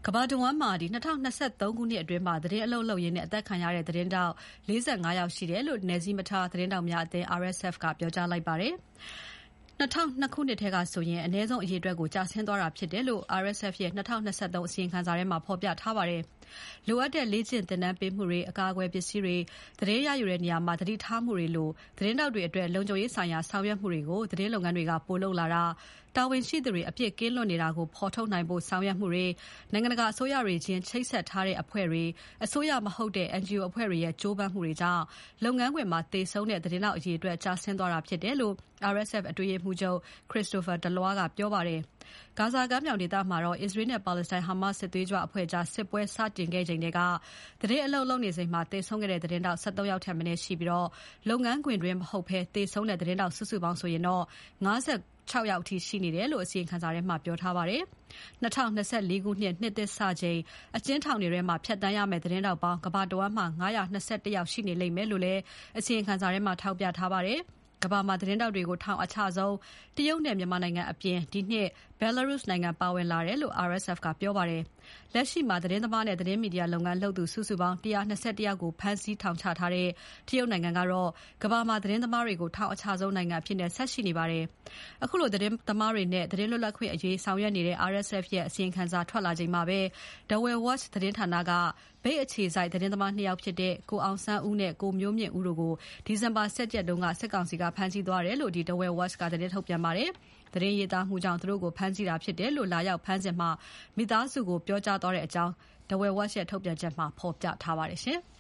ကမ္ဘာတဝန်းမှာ2023 ခုနှစ်အတွင်းသတင်းအလုပ်လုပ်ရင်းအသက်ခံရတဲ့သတင်းထောက်45 ယောက်ရှိတယ်လို့နယ်စည်းမထားသတင်းထောက်များအသင်း RSF ကပြောကြားလိုက်ပါတယ်။ 2002 ခုနှစ်ထဲကဆိုရင်အနည်းဆုံးအရေအတွက်ကိုကျဆင်းသွားတာဖြစ်တယ်လို့ RSF ရဲ့2023 အစီရင်ခံစာထဲမှာဖော်ပြထားပါတယ်။ လိုအပ်တဲ့လေ့ကျင့်သင်တန်းပေးမှုတွေ၊ အကာအကွယ်ပစ္စည်းတွေ၊ သတင်းရယူတဲ့နေရာမှာသတိထားမှုတွေလိုသတင်းထောက်တွေအတွက်လုံခြုံရေးဆိုင်ရာဆောင်ရွက်မှုတွေကိုသတင်းလုပ်ငန်းတွေကပိုလုပ်လာတာ၊ တာဝန်ရှိသူတွေအပြစ်ကင်းလွတ်နေတာကိုဖော်ထုတ်နိုင်ဖို့ဆောင်ရွက်မှုတွေ၊ နိုင်ငံတကာအစိုးရတွေချင်းချိတ်ဆက်ထားတဲ့အဖွဲ့တွေ၊ အစိုးရမဟုတ်တဲ့ NGO အဖွဲ့တွေရဲ့ကြိုးပမ်းမှုတွေကြောင့်လုပ်ငန်းခွင်မှာသေဆုံးတဲ့သတင်းထောက်အရေအတွက်ကျဆင်းသွားတာဖြစ်တယ်လို့ RSF အတွင်းရေးမှူးချုပ် Christopher Deloire ကပြောပါတယ်။ ဂါဇာကမ်းမြောင်ဒေသမှာအစ္စရေးနဲ့ပါလက်စတိုင်း Hamas စစ်သွေးကြွအဖွဲ့ကြားစစ်ပွဲစတင်ခဲ့ချိန်ထဲကသတင်းအလုပ်လုပ်နေစဉ်သေဆုံးခဲ့တဲ့သတင်းထောက် 13 ယောက်ထက်မနည်းရှိပြီးလုပ်ငန်းခွင်တွင်းမဟုတ်ဘဲသေဆုံးတဲ့သတင်းထောက်စုစုပေါင်းဆိုရင်၅၆ ယောက်အထိရှိနေတယ်လို့အစီရင်ခံစာထဲမှာပြောထားပါတယ်။ 2024 ခုနှစ်သစ်စချိန် အကျဉ်းထောင်တွေထဲမှာဖြတ်သန်းရမယ့်သတင်းထောက်ပေါင်းကမ္ဘာတဝန်းမှာ521 ယောက်ရှိနေလိမ့်မယ်လို့လည်းအစီရင်ခံစာထဲမှာထောက်ပြထားပါတယ်။ ကမ္ဘာမှာသတင်းထောက်တွေကိုထောင်အချဆုံးတရုတ်နဲ့မြန်မာနိုင်ငံအပြင်ဒီနှစ် Belarus နိုင်ငံပါဝင်လာတယ်လို့ RSF ကပြောပါတယ်။ လက်ရှိမှာသတင်းသမားနဲ့သတင်းမီဒီယာလုပ်ငန်းလုပ်သူစုစုပေါင်း 121 ယောက်ကိုဖမ်းဆီးထောင်ချထားတဲ့တရုတ်နိုင်ငံကတော့ကမ္ဘာမှာသတင်းသမားတွေကိုထောင်အချဆုံးနိုင်ငံအဖြစ်ဆက်ရှိနေပါတယ်။ ခုလိုသတင်းသမားတွေနဲ့သတင်းလွတ်လပ်ခွင့်အရေးဆောင်ရွက်နေတဲ့ RSF ရဲ့အစီရင်ခံစာထွက်လာချိန်မှာပဲ Dawei Watch သတင်းဌာနကမြိတ်အခြေစိုက်သတင်းသမား 2 ယောက်ဖြစ်တဲ့ ကိုအောင်ဆန်းဦးနဲ့ကိုမျိုးမြင့်ဦးတို့ကိုဒီဇင်ဘာ ၁၁ ရက်နေ့ကစစ်ကောင်စီကဖမ်းဆီးသွားတယ်လို့ Dawei Watch ကသတင်းထုတ်ပြန်ပါတယ်။ သတင်းရေးသားမှုကြောင့်သူတို့ကိုဖမ်းဆီးတာဖြစ်တယ်လို့လာရောက်ဖမ်းစဉ်မိသားစုကိုပြောကြားသွားတဲ့အကြောင်း Dawei Watch ရဲ့ထုတ်ပြန်ချက်မှာဖော်ပြထားပါတယ်။